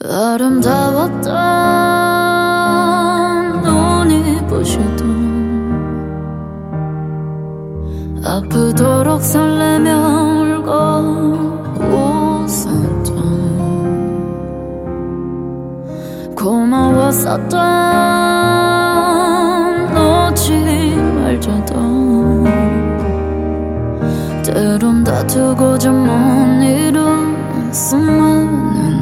아름다웠던 눈이 부시던 아프도록 설레며 울고 웃었던 고마웠었던 놓지 말자던 때론 다투고 좀 못 이룬 수많은